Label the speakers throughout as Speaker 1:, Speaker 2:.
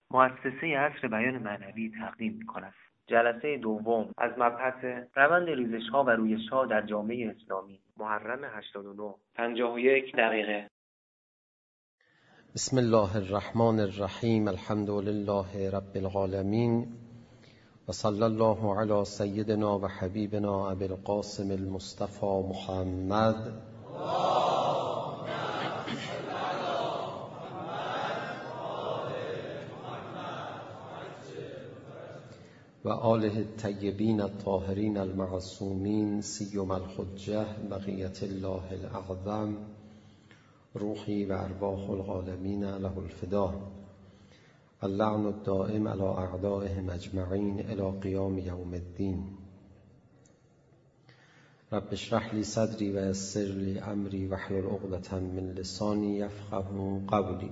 Speaker 1: مؤسسه عصر بیان معنوی تقدیم می‌کند. جلسه دوم از مبحث روند ریزش‌ها و رویش‌ها در جامعه اسلامی، محرم 89، 51 دقیقه.
Speaker 2: بسم الله الرحمن الرحیم. الحمد لله رب العالمین و صلی الله علی سیدنا و حبیبنا ابی القاسم المصطفى محمد و آله الطیبین الطاهرین المعصومین سیما الحجة بقیة الله الاعظم روحی و ارواح العالمین له الفدا اللعن الدائم علی اعدائهم اجمعین الی قیام یوم الدین. رب اشرح لی صدری و یسر لی امری واحلل عقدة من لسانی یفقهوا قولی.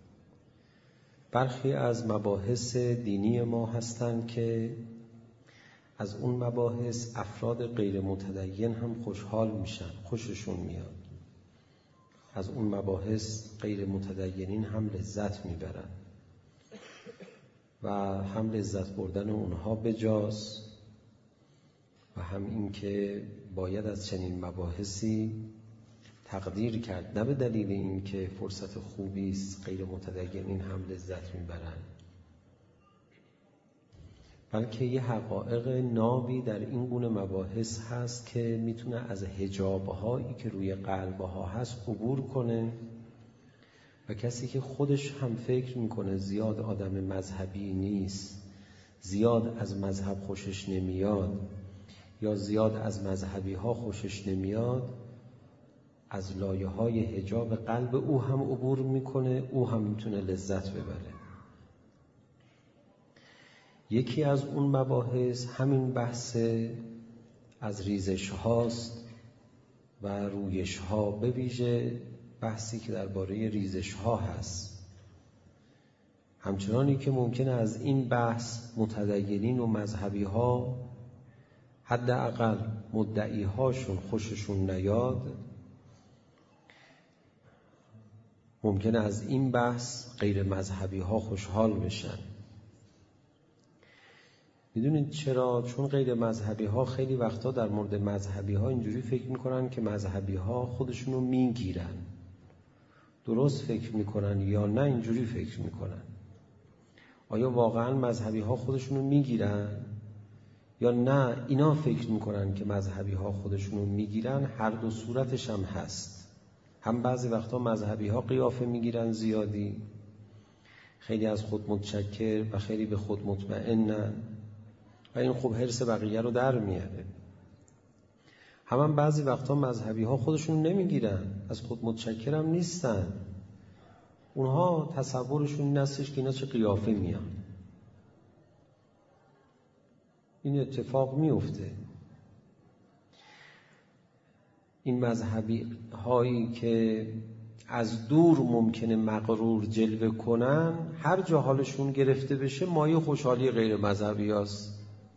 Speaker 2: برخی از مباحث دینی ما هستند که از اون مباحث افراد غیر متدین هم خوشحال میشن، خوششون میاد. از اون مباحث غیر متدینین هم لذت میبرن و هم لذت بردن اونها بجاست و هم این که باید از چنین مباحثی تقدیر کرد، نه به دلیل این که فرصت خوبی است غیر متدینین هم لذت میبرن، بلکه یه حقایق نابی در این گونه مباحث هست که میتونه از حجاب‌هایی که روی قلب‌ها هست عبور کنه و کسی که خودش هم فکر میکنه زیاد آدم مذهبی نیست، زیاد از مذهب خوشش نمیاد یا زیاد از مذهبی ها خوشش نمیاد، از لایه‌های حجاب قلب او هم عبور میکنه، او هم میتونه لذت ببره. یکی از اون مباحث همین بحث از ریزش هاست و رویش ها، به ویژه بحثی که درباره ریزش ها هست. همچنانی که ممکنه از این بحث متدینین و مذهبی ها حداقل مدعی هاشون خوششون نیاد، ممکنه از این بحث غیر مذهبی ها خوشحال بشن. میدونید چرا؟ چون غیر مذهبی ها خیلی وقتا در مورد مذهبی ها اینجوری فکر میکنن که مذهبی ها خودشونو میگیرن. درست فکر میکنن یا نه اینجوری فکر میکنن؟ آیا واقعا مذهبی ها خودشونو میگیرن یا نه اینا فکر میکنن که مذهبی ها خودشونو میگیرن؟ هر دو صورتش هم هست. هم بعضی وقتا مذهبی ها قیافه میگیرن زیادی، خیلی از خود متشکر و خیلی به خود مطمئنن و این خوب حرص بقیه رو در میاره. هم بعضی وقتا مذهبی ها خودشون نمیگیرن، از خود متشکر هم نیستن، اونها تصورشون این هستش که اینا چه قیافه میان. این اتفاق میفته. این مذهبی هایی که از دور ممکنه مغرور جلوه کنن، هر جا حالشون گرفته بشه مایه خوشحالی غیر مذهبی هست.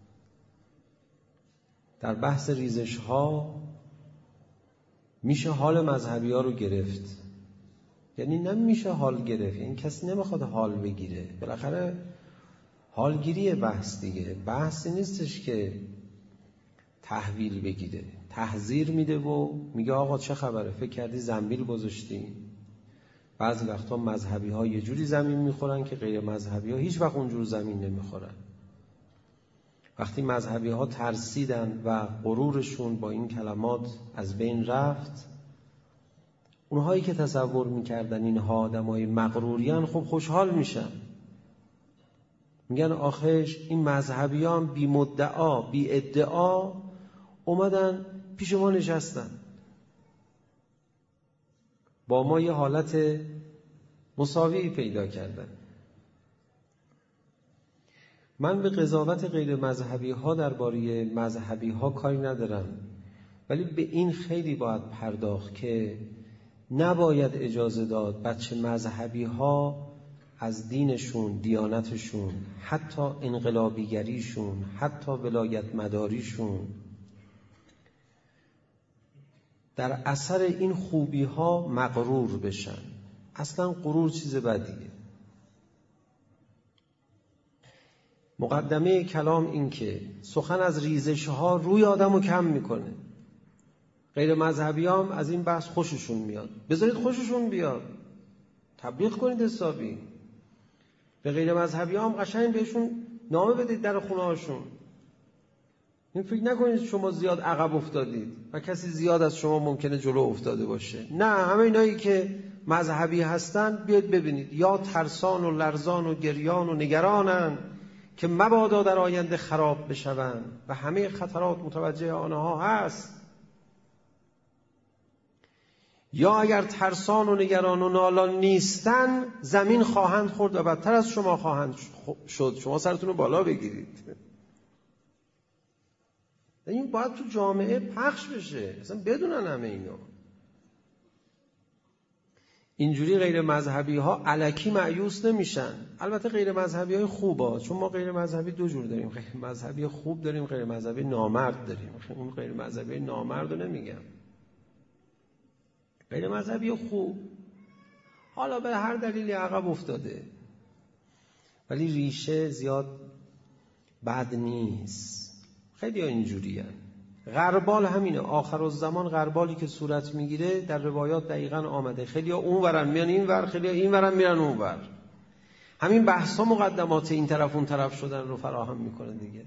Speaker 2: در بحث ریزش ها میشه حال مذهبی ها رو گرفت، یعنی نمیشه حال گرفت، یعنی کسی نمیخواد حال بگیره. بالاخره حالگیری بحث دیگه، بحثی نیستش که تحویل بگیره. تحذیر میده و میگه آقا چه خبره، فکر کردی زنبیل گذاشتی؟ بعضی وقتا مذهبی ها یه جوری زمین میخورن که غیر مذهبی ها هیچ وقت اونجور زمین نمیخورن. وقتی مذهبی ها ترسیدن و غرورشون با این کلمات از بین رفت، اونهایی که تصور میکردن اینها آدمای مغروریان خب خوشحال میشن، میگن آخش این مذهبی ها هم بی مدعا بی ادعا اومدن پیش ما نشستن، با ما یه حالت مساوی پیدا کردن. من به قضاوت غیر مذهبی ها درباره مذهبی ها کاری ندارم، ولی به این خیلی باید پرداخت که نباید اجازه داد بچه مذهبی ها از دینشون، دیانتشون، حتی انقلابیگریشون، حتی ولایت مداریشون در اثر این خوبی ها مغرور بشن. اصلا غرور چیز بدیه. مقدمه کلام این که سخن از ریزش ها روی آدمو کم میکنه. غیر مذهبی هم از این بحث خوششون میاد، بذارید خوششون بیاد، تبلیغ کنید حسابی. به غیر مذهبی هم قشنگ بهشون نامه بدید در خونه هاشون. این فکر نکنید شما زیاد عقب افتادید و کسی زیاد از شما ممکنه جلو افتاده باشه. نه، همه اینایی که مذهبی هستن بیاید ببینید، یا ترسان و لرزان و گریان و نگرانن که مبادا در آینده خراب بشوند و همه خطرات متوجه آنها هست، یا اگر ترسان و نگران و نالان نیستن زمین خواهند خورد و بدتر از شما خواهند شد. شما سرتون رو بالا بگیرید. این باید تو جامعه پخش بشه، اصلا بدونن همه اینا. اینجوری غیر مذهبی ها الکی مایوس نمیشن. البته غیر مذهبی های خوبه، چون ما غیر مذهبی دو جور داریم، غیر مذهبی خوب داریم، غیر مذهبی نامرد داریم. اون غیر مذهبی نامرد رو نمیگم، غیر مذهبی خوب حالا به هر دلیلی عقب افتاده ولی ریشه زیاد بد نیست. خیلی ها اینجوری هست. غربال همینه، آخر الزمان غربالی که صورت میگیره در روایات دقیقاً آمده. خیلی ها اون ورن میان این ور، خیلی ها این ورن میرن اون ور. همین بحث ها مقدمات این طرف اون طرف شدن رو فراهم میکنه دیگه.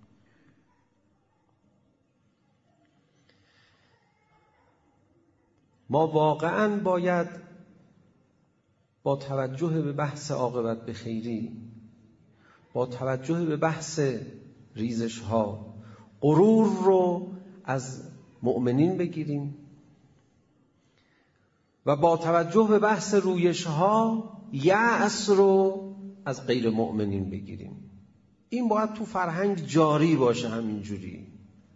Speaker 2: ما واقعاً باید با توجه به بحث عاقبت به خیری، با توجه به بحث ریزش ها، غرور رو از مؤمنین بگیریم و با توجه به بحث رویش ها یأس رو از غیر مؤمنین بگیریم. این باید تو فرهنگ جاری باشه. همینجوری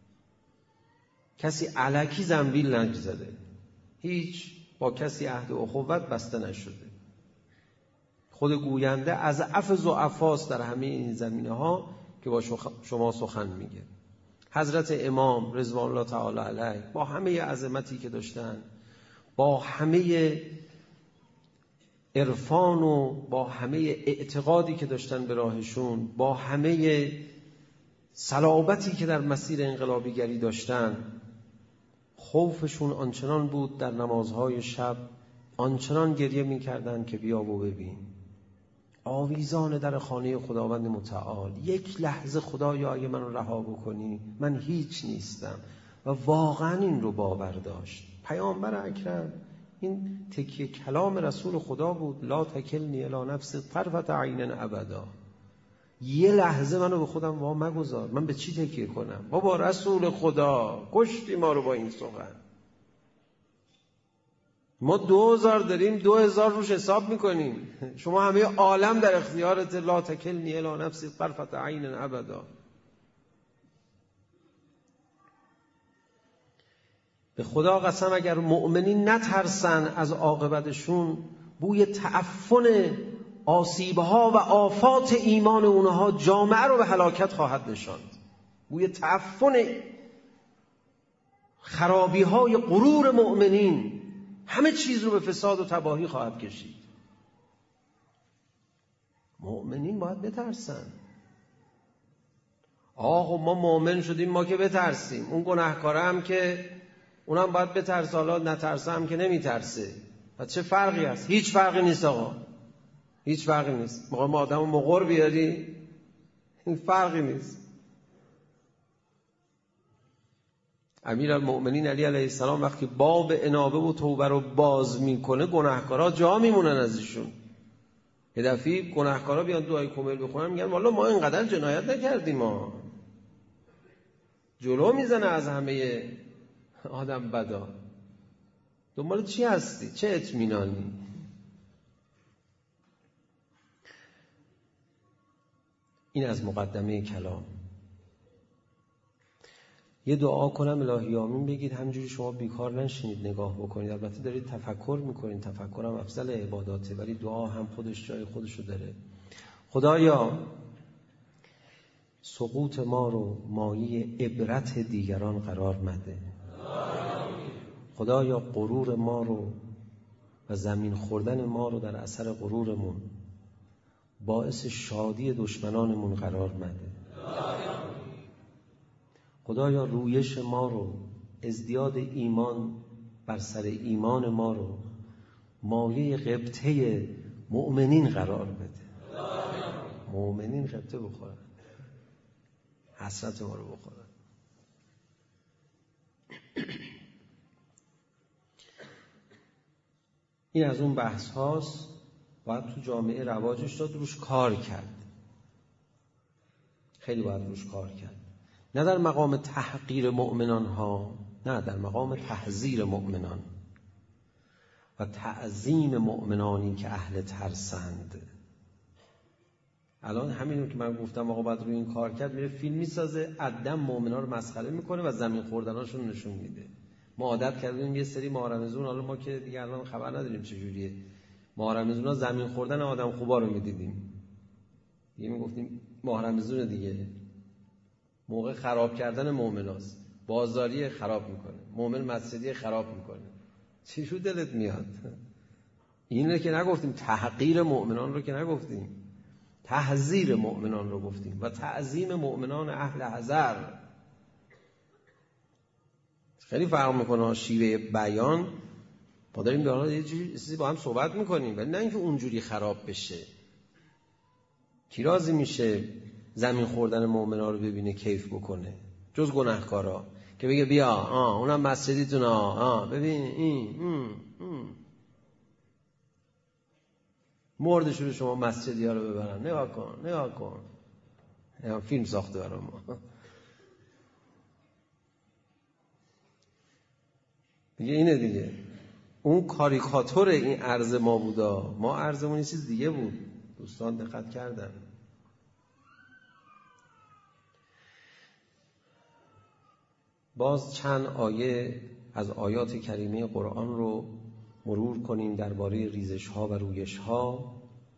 Speaker 2: کسی الکی زنبیل نگذاره، هیچ با کسی عهد و اخوت بسته نشده. خود گوینده از عف ضعفاست در همه این زمینه ها که با شما سخن میگه. حضرت امام رضوان الله تعالی علیه با همه عظمتی که داشتن، با همه عرفان و با همه اعتقادی که داشتن به راهشون، با همه صلابتی که در مسیر انقلابیگری داشتن، خوفشون آنچنان بود در نمازهای شب آنچنان گریه می‌کردند که بیا و ببین، آویزان در خانه خداوند متعال، یک لحظه خدایا اگه من رو رها بکنی من هیچ نیستم. و واقعا این رو باور داشت. پیامبر اکرم این تکیه کلام رسول خدا بود، لا تکلنی الی نفسی طرفة عین ابدا. یه لحظه منو به خودم وا مگذار، من به چی تکیه کنم؟ بابا رسول خدا کشتی ما رو با این سخن. ما 2000 داریم، 2000 روش حساب میکنیم. شما همه عالم در اختیارت، لا تکلنی الی نفسی طرفة عین ابدا. به خدا قسم اگر مؤمنین نترسن از عاقبتشون، بوی تعفن آسیبها و آفات ایمان اونها جامعه رو به هلاکت خواهد نشاند. بوی تعفن خرابی‌های غرور مؤمنین همه چیز رو به فساد و تباهی خواهد کشید. مؤمنین باید بترسن. آقا ما مؤمن شدیم، ما که بترسیم. اون گناهکاره هم که اونم باید بترسه، حالا نترسه هم که نمیترسه. پس چه فرقی هست؟ هیچ فرقی نیست آقا، هیچ فرقی نیست. ما آدمو مغر بیاری، این فرقی نیست. امیرالمؤمنین علی علیه السلام وقتی باب انابه و توبه رو باز میکنه، گناهکارا جا میمونن ازشون. یه دفعه گناهکارا بیان دعای کمیل بخونن، میگن والا ما اینقدر جنایت نکردیم. ما جلو میزنه از همه آدم بدا. دنبال چی هستی؟ چه اطمینانی؟ این از مقدمه کلام. یه دعا کنم الهی آمین بگید، همینجوری شما بیکار نشینید نگاه بکنید. البته دارید تفکر میکنید، تفکرم افضل عباداته، ولی دعا هم خودش جای خودشو داره. خدایا سقوط ما رو مایه عبرت دیگران قرار مده. خدایا غرور ما رو و زمین خوردن ما رو در اثر غرورمون باعث شادی دشمنانمون قرار مده. خدایا رویش ما رو، ازدیاد ایمان بر سر ایمان ما رو مایه غبطه مؤمنین قرار بده. مؤمنین غبطه بخورن، حسرت ما رو بخورن. این از اون بحث هاست، باید تو جامعه رواجش داد، روش کار کرد. خیلی باید روش کار کرد. نه در مقام تحقیر مؤمنان ها، نه، در مقام تحذیر مؤمنان و تعظیم مؤمنانی که اهل ترسند. الان همینو که من گفتم آقا باید روی این کار کرد، میره فیلم میسازه، عدم مؤمنا رو مسخره میکنه و زمین خوردناشون نشون میده. ما عادت کردیم یه سری ماه رمضان، حالا ما که دیگه الان خبر نداریم چجوریه، ماه رمضان زمین خوردن آدم خوبا رو میدیدیم، دیگه میگفتیم ماه رمضان دیگه موقع خراب کردن مؤمناست، بازاری خراب میکنه، مؤمن مسجدی خراب میکنه. چی شو دلت میاد؟ این رو که نگفتیم، تحقیر مؤمنان رو که نگفتیم، تحذیر مؤمنان رو گفتیم و تعظیم مؤمنان اهل حذر. خیلی فرق میکنه شیوه بیان. ما داریم در حال یه چیزی با هم صحبت میکنیم، ولی نه اینکه اونجوری خراب بشه. کی راضی میشه زمین خوردن مؤمنا رو ببینه کیف بکنه جز گناهکارا؟ که بگه بیا اونم مسجدیتون ببین این مردش رو شما مسجدی ها رو ببرن، نگاه کن فیلم ساخته برای ما. دیگه اینه دیگه، اون کاریکاتور این عرض ما بودا، ما عرضمون یه چیز دیگه بود. دوستان دقت کردن. باز چند آیه از آیات کریمه قرآن رو مرور کنیم درباره ریزش ها و رویش ها.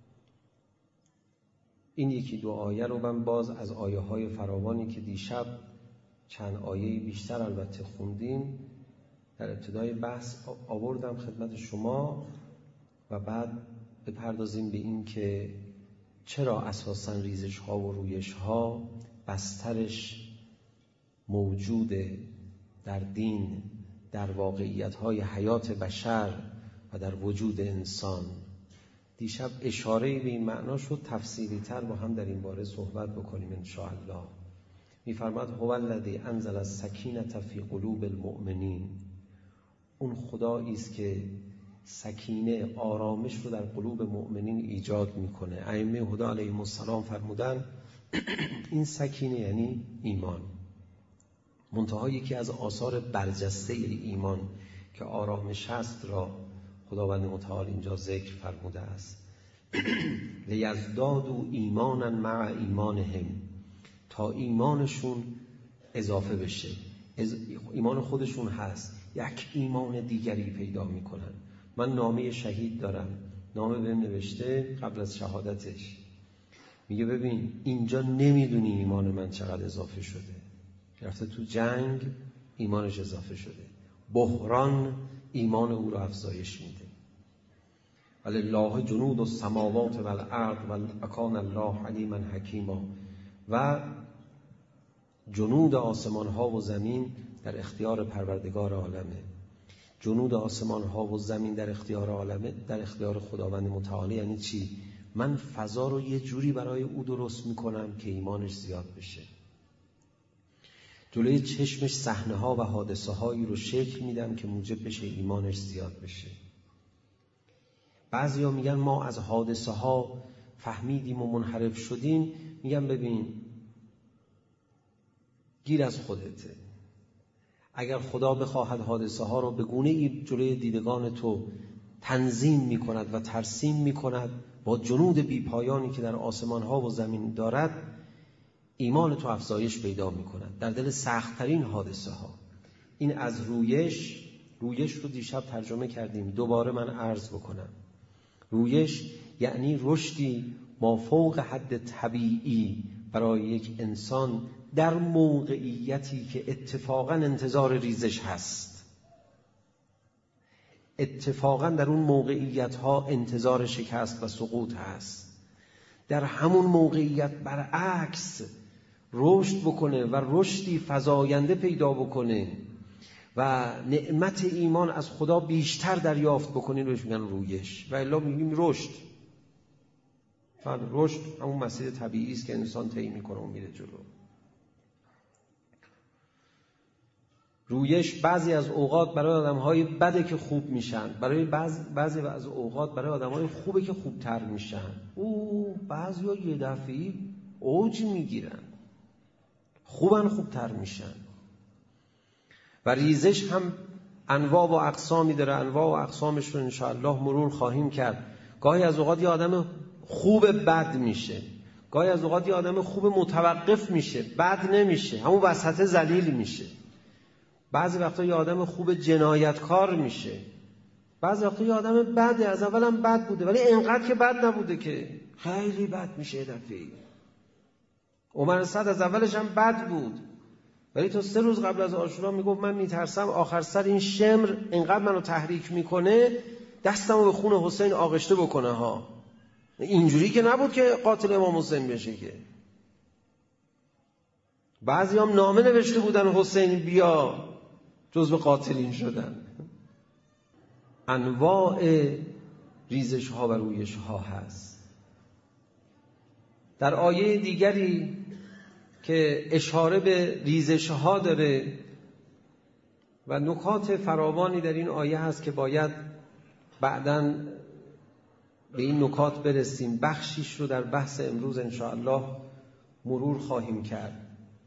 Speaker 2: این یکی دو آیه رو من باز از آیه های فراوانی که دیشب چند آیه بیشتر البته خوندیم در ابتدای بحث آوردم خدمت شما و بعد بپردازیم به این که چرا اساساً ریزش ها و رویش ها بسترش موجوده در دین، در واقعیت های حیات بشر و در وجود انسان. دیشب اشاره‌ای به این معنا شد، تفصیلی تر با هم در این باره صحبت بکنیم ان شاء الله. می‌فرماد هو الذی انزل السکینة فی قلوب المؤمنین. اون خدایی است که سکینه، آرامش رو در قلوب مؤمنین ایجاد میکنه. ائمه هدی علیهم السلام فرمودن این سکینه یعنی ایمان. منتها یکی از آثار برجسته ایمان که آرامش هست را خداوند متعال اینجا ذکر فرموده است. لیزدادوا ایمانا مع ایمانهم، تا ایمانشون اضافه بشه. ایمان خودشون هست، یک ایمان دیگری پیدا میکنن. من نامه شهید دارم، نامه بهم نوشته قبل از شهادتش، میگه ببین اینجا نمیدونی ایمان من چقدر اضافه شده. رفته تو جنگ ایمانش اضافه شده، بحران ایمان او را افزایش میده. ولله جنود السماوات والارض وکان الله علیما حکیما. و جنود آسمان ها و زمین در اختیار پروردگار عالمه. جنود آسمان ها و زمین در اختیار عالمه، در اختیار خداوند متعال. یعنی چی؟ من فضا رو یه جوری برای او درست میکنم که ایمانش زیاد بشه. جلوی چشمش صحنه ها و حادثه هایی رو شکل میدم که موجب بشه ایمانش زیاد بشه. بعضیا میگن ما از حادثه ها فهمیدیم و منحرف شدیم. میگن ببین گیر از خودته. اگر خدا بخواهد حادثه ها رو به گونه‌ای جلوی دیدگان تو تنظیم میکند و ترسیم میکند با جنود بیپایانی که در آسمان ها و زمین دارد، ایمان تو افزایش پیدا میکند در دل سخت‌ترین حادثه ها. این از رویش رو دیشب ترجمه کردیم، دوباره من عرض بکنم. رویش یعنی رشدی ما فوق حد طبیعی برای یک انسان در موقعیتی که اتفاقا انتظار ریزش هست. اتفاقا در اون موقعیت ها انتظار شکست و سقوط هست. در همون موقعیت برعکس رشد بکنه و رشدی فزاینده پیدا بکنه و نعمت ایمان از خدا بیشتر دریافت بکنه، روش میگن رویش. و الا میگیم رشد. رشد همون مسیر طبیعی است که انسان طی میکنه و میره جلو. رویش بعضی از اوقات برای آدم‌های بده که خوب میشن، برای بعضی از اوقات برای آدم‌های خوبه که خوبتر میشن. بعضیا یه دفعه اوج میگیرن، خوبتر میشن. و ریزش هم انواع و اقسامی داره. انواع و اقسامش رو انشاءالله مرور خواهیم کرد. گاهی از اوقات یه آدم خوب بد میشه، گاهی از اوقات یه آدم خوب متوقف میشه، بد نمیشه، همون وسط ذلیل میشه. بعضی وقتا یه آدم خوب جنایتکار میشه، بعضی وقتا یه آدم بده، از اولم بد بوده ولی اینقدر که بد نبوده که خیلی بد میشه دفعه. عمر صد از اولش هم بد بود ولی تا 3 روز قبل از عاشورا میگفت من میترسم آخر سر این شمر اینقدر منو تحریک میکنه دستمو به خون حسین آغشته بکنه ها. اینجوری که نبود که قاتل امام حسین بشه که. بعضی هم نامه نوشته بودن حسین بیا، جزو قاتلین شدن. انواع ریزش ها و رویش ها هست. در آیه دیگری که اشاره به ریزش ها داره و نکات فراوانی در این آیه هست که باید بعداً به این نکات برسیم. بخشیش رو در بحث امروز انشاءالله مرور خواهیم کرد.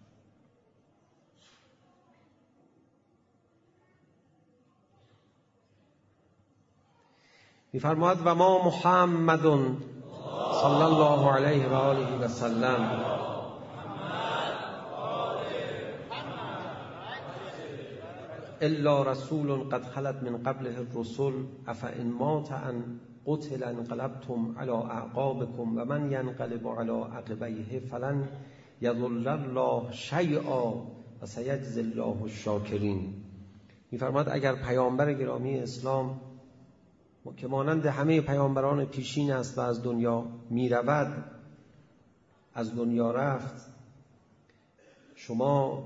Speaker 2: می‌فرماید و ما محمد صلی الله علیه و آله و سلم الا رسول قد خلت من قبله الرسل افئن مات ان قتل انقلبتم على اعقابكم و من ينقلب على عقبيه فلن يضل الله شیئا و سیجزی الله الشاکرین. می‌فرماید اگر پیامبر گرامی اسلام که مانند همه پیامبران پیشین است و از دنیا میرود، از دنیا رفت، شما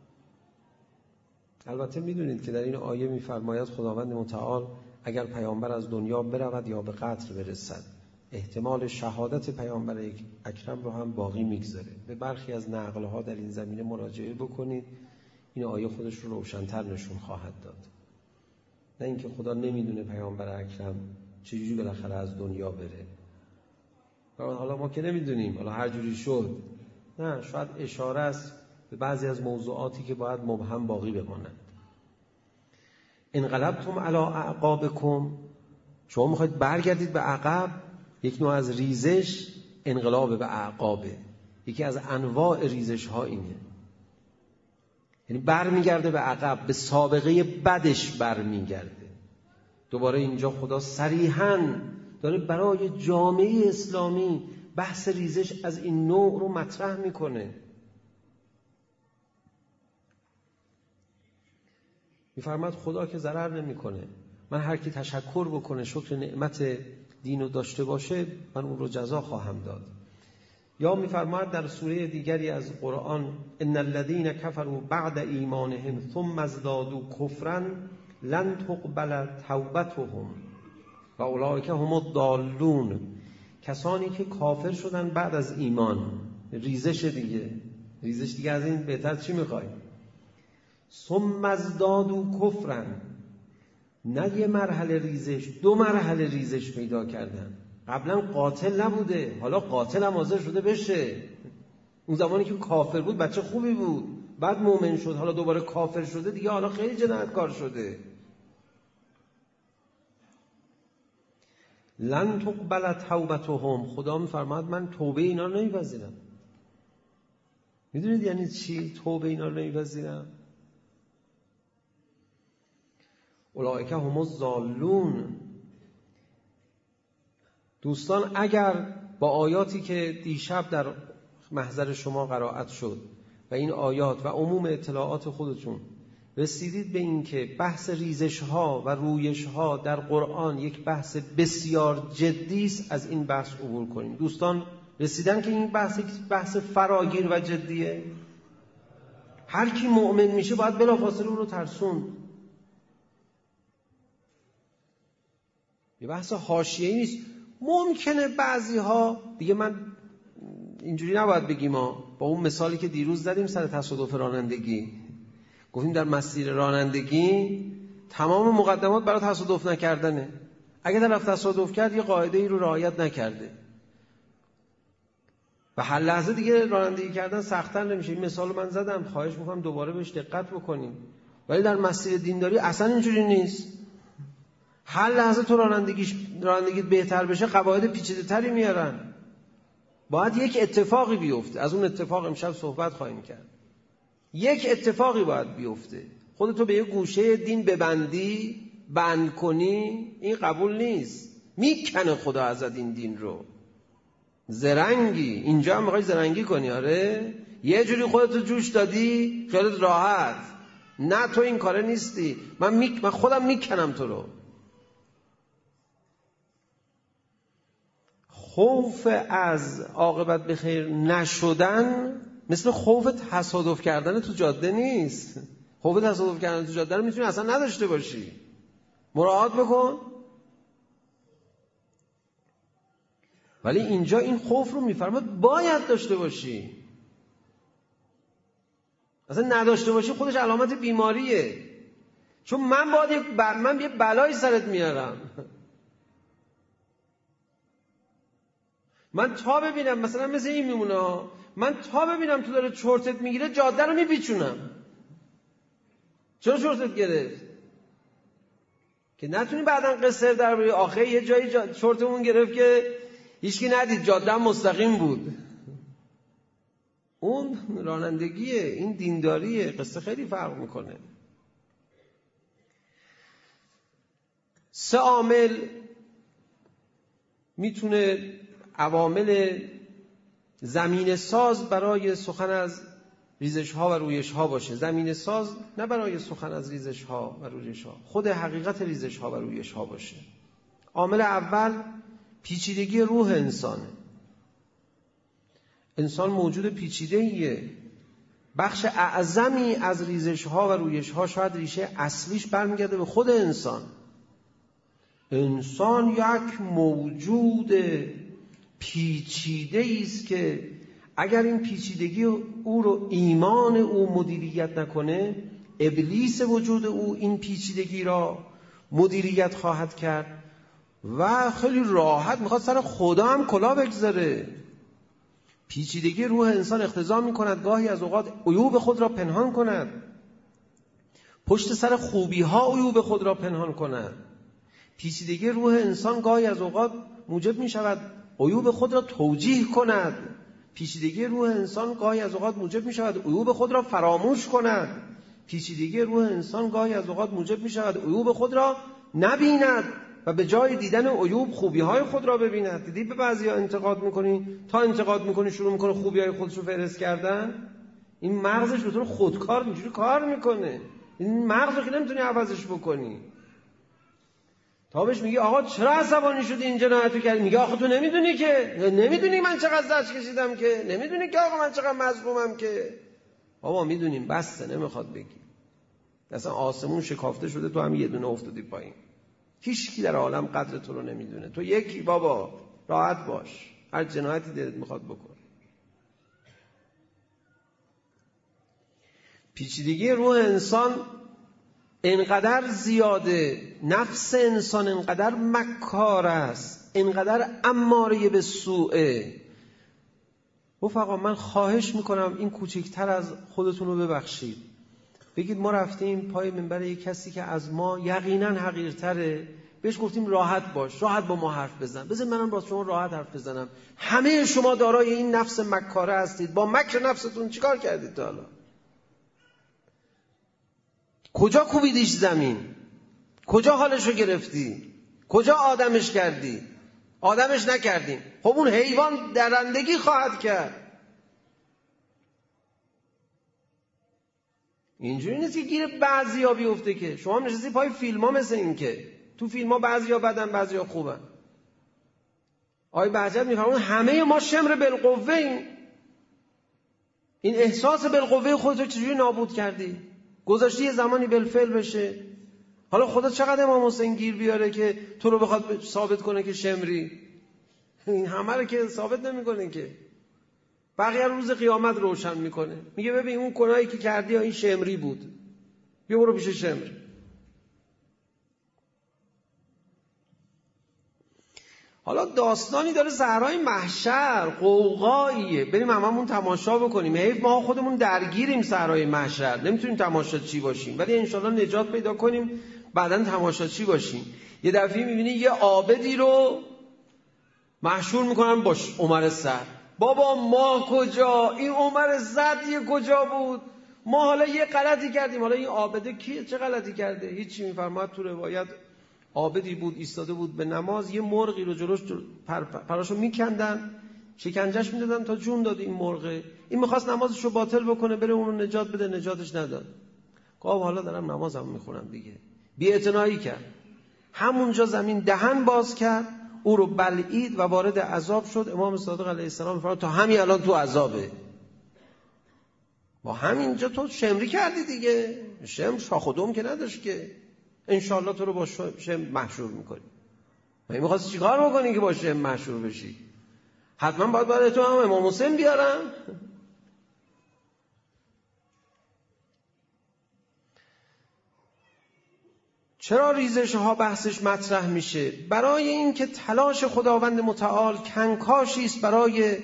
Speaker 2: البته میدونید که در این آیه میفرماید خداوند متعال اگر پیامبر از دنیا برود یا به قتل برسد، احتمال شهادت پیامبر اکرم رو هم باقی میگذاره. به برخی از نقل‌ها در این زمینه مراجعه بکنید، این آیه خودش رو روشن‌تر نشون خواهد داد. نه اینکه خدا نمیدونه پیامبر اکرم چجوری بالاخره از دنیا بره، حالا ما که نمیدونیم، حالا هر جوری شد. نه، شاید اشاره است به بعضی از موضوعاتی که باید مبهم باقی بمانند. انقلبتم علی اعقابکم، شما میخواید برگردید به عقب. یک نوع از ریزش انقلاب به اعقابه، یکی از انواع ریزش ها اینه، یعنی برمیگرده به عقب، به سابقه بدش برمیگرده. دوباره اینجا خدا صریحاً داره برای جامعه اسلامی بحث ریزش از این نوع رو مطرح میکنه. میفرماد خدا که ضرر نمیکنه، من هر کی تشکر بکنه، شکر نعمت دین رو داشته باشه، من اون رو جزا خواهم داد. یا میفرماید در سوره دیگری از قرآن ان الذين كفروا بعد ایمانهم ثم ازدادوا کفرا لن تقبل توبتهم و اولئک هم الضالون. کسانی که کافر شدن بعد از ایمان، ریزش دیگه از این بهتر چی میخوای؟ ثم ازدادوا کفرا، نه یه مرحله ریزش، 2 مرحله ریزش پیدا کردن. قبلا قاتل نبوده، حالا قاتل هم حاضر شده بشه. اون زمانی که کافر بود بچه خوبی بود، بعد مؤمن شد، حالا دوباره کافر شده دیگه، حالا خیلی جنایتکار شده. لن تقبل توبتهم، خدا میفرماد من توبه اینا رو نمیپذیرم. میدونید یعنی چی توبه اینا رو نمیپذیرم؟ اولئک هم الضالون. دوستان اگر با آیاتی که دیشب در محضر شما قرائت شد و این آیات و عموم اطلاعات خودتون رسیدید به این که بحث ریزش ها و رویش ها در قرآن یک بحث بسیار جدی است، از این بحث عبور کنیم. دوستان رسیدن که این بحث فراگیر و جدیه. هر کی مؤمن میشه باید بلافاصله اون رو ترسوند. یه بحث حاشیه‌ای نیست. ممکنه بعضی‌ها دیگه، من اینجوری نباید بگیم با اون مثالی که دیروز زدیم سر تصادف رانندگی، گفتیم در مسیر رانندگی تمام مقدمات برای تصادف نکردنه. اگه طرف تصادف کرد یه قاعده ای رو رعایت نکرده و هر لحظه دیگه رانندگی کردن سخت‌تر نمیشه. این مثال رو من زدم، خواهش میکنم دوباره بهش دقت بکنیم. ولی در مسیر دینداری اصلا اینجوری نیست. هر لحظه تو رانندگیت بهتر بشه قواعد پیچیده‌تری میارن. باید یک اتفاقی بیفته. از اون اتفاق امشب صحبت خواهیم کرد. یک اتفاقی باید بیفته. خودتو به یه گوشه دین ببندی، بند کنی، این قبول نیست. میکنه خدا ازت این دین رو. زرنگی اینجا هم میخوای زرنگی کنی. آره یه جوری خودتو جوش دادی خیالت راحت. نه تو این کاره نیستی. من خودم میکنم تو رو. خوف از عاقبت به خیر نشدن مثل خوف تصادف کردن تو جاده نیست. خوف تصادف کردن تو جاده رو میتونی اصلا نداشته باشی. مراعات بکن. ولی اینجا این خوف رو میفرمه باید داشته باشی. اصلا نداشته باشی خودش علامت بیماریه. چون من یه بلایی سرت میارم. من تا ببینم مثلا مثل این میمونه، من تا ببینم تو داره چرتت میگیره جاده رو میپیچونم. چرا چرتت گرفت؟ که نتونی بعداً قصر در بری آخه یه جایی چرتمون گرفت که هیچکی ندید، جاده مستقیم بود. اون رانندگیه، این دینداریه. قصه خیلی فرق میکنه. 3 عامل میتونه عوامل زمینه ساز برای سخن از ریزش ها و رویش ها باشه. زمینه ساز نه برای سخن از ریزش ها و رویش ها، خود حقیقت ریزش ها و رویش ها باشه. عامل اول پیچیدگی روح انسانه. انسان موجود پیچیده‌ایه. بخش اعظمی از ریزش ها و رویش ها شاید ریشه اصلیش برمیگرده به خود انسان. انسان یک موجود پیچیده است که اگر این پیچیدگی او رو ایمان او مدیریت نکنه، ابلیس وجود او این پیچیدگی را مدیریت خواهد کرد و خیلی راحت میخواد سر خدا هم کلاه بگذاره. پیچیدگی روح انسان اقتضا میکند گاهی از اوقات عیوب خود را پنهان کند، پشت سر خوبی ها عیوب خود را پنهان کند. پیچیدگی روح انسان گاهی از اوقات موجب میشود عیوب خود را توجیه کند. پیچیدگی روح انسان گاهی از اوقات موجب میشود عیوب خود را فراموش کند. پیچیدگی روح انسان گاهی از اوقات موجب میشود عیوب خود را نبیند و به جای دیدن عیوب خوبی‌های خود را ببیند. دیدی به بعضیا انتقاد می‌کنی، تا انتقاد می‌کنی شروع می‌کنه خوبی‌های خودش رو فهرست کردن. این مغزش به طور خودکار اینجوری کار می‌کنه. این مغز رو که نمی‌تونی عوضش بکنی. تا بهش میگی آقا چرا عصبانی شدی این جنایتو کردی، میگه آخه تو نمیدونی که، نمیدونی من چقدر زجر کشیدم که، نمیدونی که آقا من چقدر مظلومم که. بابا میدونیم بسته، نمیخواد بگی. اصلا آسمون شکافته شده تو هم یه دونه افتادی پایین. هیچ کی در عالم قدر تو رو نمیدونه. تو یکی بابا، راحت باش، هر جنایتی دلت میخواد بکن. پیچیدگی روح انسان اینقدر زیاده، نفس انسان اینقدر مکار است، اینقدر اماره به سوءه. رفقا من خواهش میکنم این کوچکتر از خودتون رو ببخشید. بگید ما رفتیم پای منبر یک کسی که از ما یقینا حقیرتره، بهش گفتیم راحت باش، راحت با ما حرف بزن. بذار منم با شما راحت حرف بزنم. همه شما دارای این نفس مکاره هستید. با مکر نفستون چیکار کردید تا حالا؟ کجا کوبیدیش زمین؟ کجا حالشو گرفتی؟ کجا آدمش کردی؟ آدمش نکردیم. خب اون حیوان درندگی خواهد کرد. اینجوری نیست که گیر بعضیا بیفته که شما هم نشستی پای فیلم ها. مثل این که تو فیلم ها بعضیا بدن بعضیا خوبن. آقای بهجت میفرمون همه ما شمر بالقوه این احساس بالقوه خودتو چجوری نابود کردی؟ گذاشتی یه زمانی بالفعل بشه. حالا خدا چقدر امام حسین گیر بیاره که تو رو بخواد ثابت کنه که شمری؟ این همه رو که ثابت نمیکنه که. بقیه روز قیامت روشن میکنه، میگه ببین اون گناهی که کردی این شمری بود، بیا برو پیش شمر. حالا داستانی داره صحرای محشر، قوقاییه، بریم هممون تماشا بکنیم. حیف ما خودمون درگیریم صحرای محشر، نمیتونیم تماشاچی باشیم، ولی انشالله نجات پیدا کنیم بعداً تماشاچی باشیم. یه دفعه میبینی یه عابدی رو محشور میکنن باش عمر سر. بابا ما کجا؟ این عمر زدیه کجا بود؟ ما حالا یه غلطی کردیم. حالا این عابده کیه؟ چه غلطی کرده؟ هیچی. میفرماد تو روایت عابدی بود ایستاده بود به نماز، یه مرغی رو جلوش پراشو میکندن، شکنجهش میدادن تا جون داد این مرغه. این میخواست نمازشو باطل بکنه، بره اون رو نجات بده، نجاتش نداد. گفت حالا دارم نمازم میخونم دیگه. بی‌اعتنایی کرد. همونجا زمین دهن باز کرد، او رو بلعید و وارد عذاب شد. امام صادق علیه السلام میفرماد تا همین الان تو عذابه. با همینجا تو شمری کردی دیگه. شمر شاخ و دم که نداشت که. انشالله تو رو با شمر محشور میکنی. من میخواستی چیکار بکنی که با شمر محشور بشی؟ حتما باید برای تو هم امام حسین بیارم؟ چرا ریزش ها بحثش مطرح میشه؟ برای این که تلاش خداوند متعال کنکاشی است برای